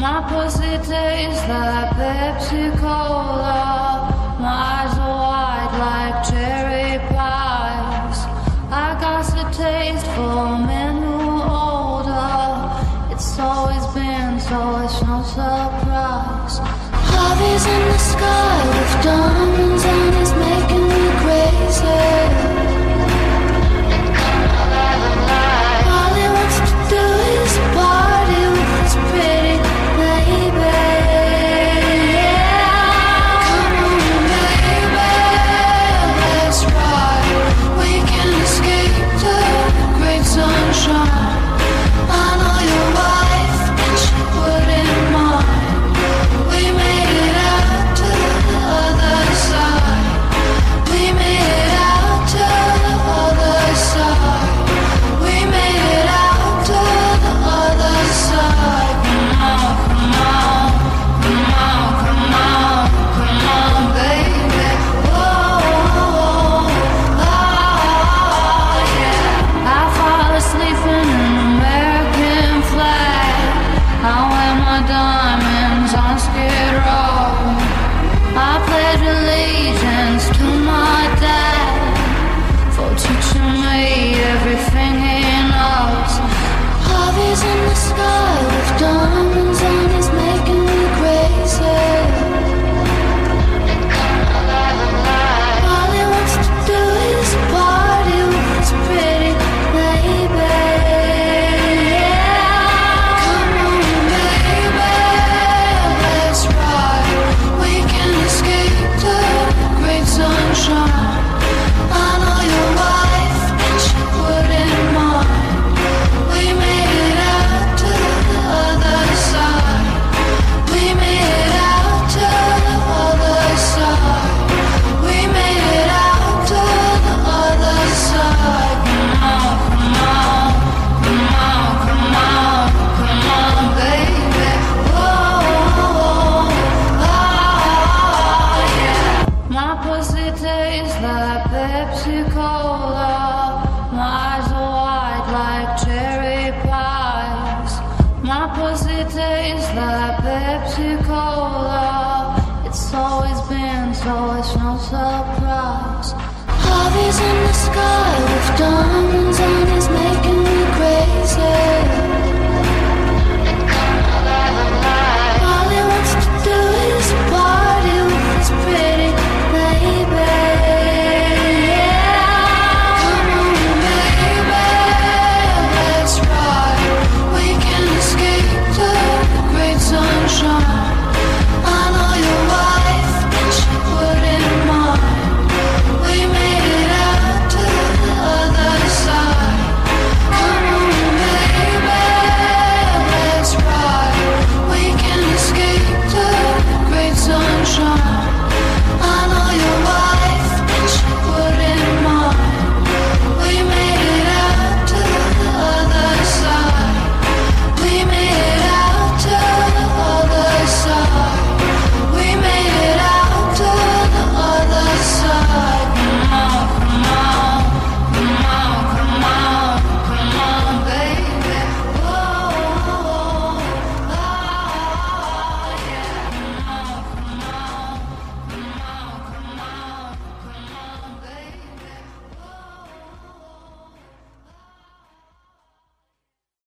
My pussy tastes like Pepsi Cola. My eyes are white like cherry pies. I got the taste for men who are older. It's always been so, it's no surprise. Love is in the sky with diamonds and it's making me crazy. All he wants to do is party with his pretty baby. Come on, baby, let's ride. We can escape to great sunshine. I know your wife and she wouldn't mind. We made it out to the other side. We made it out to the other side. We made it out to the other side. Come on, come on, come on, come on, baby. Whoa, oh, yeah. I fall asleep in an American flag. I wear my diamonds on Skid Row. I pledge allegiance to my dad for teaching me everything he knows. Love is in the sky with diamonds and it's making me crazy. All he wants to do is party with his pretty baby. Come on, baby, let's ride. We can escape to great sunshine. I know your wife and she wouldn't mind. We made it out to the other side. We made it out to the other side. We made it out to the other side. Come on, come on, come on, come on, baby. Whoa, oh, yeah. My pussy tastes like Pepsi Cola. My eyes are white like cherry pies. My pussy tastes like Pepsi Cola. It's always been so, it's no surprise. Love is in the sky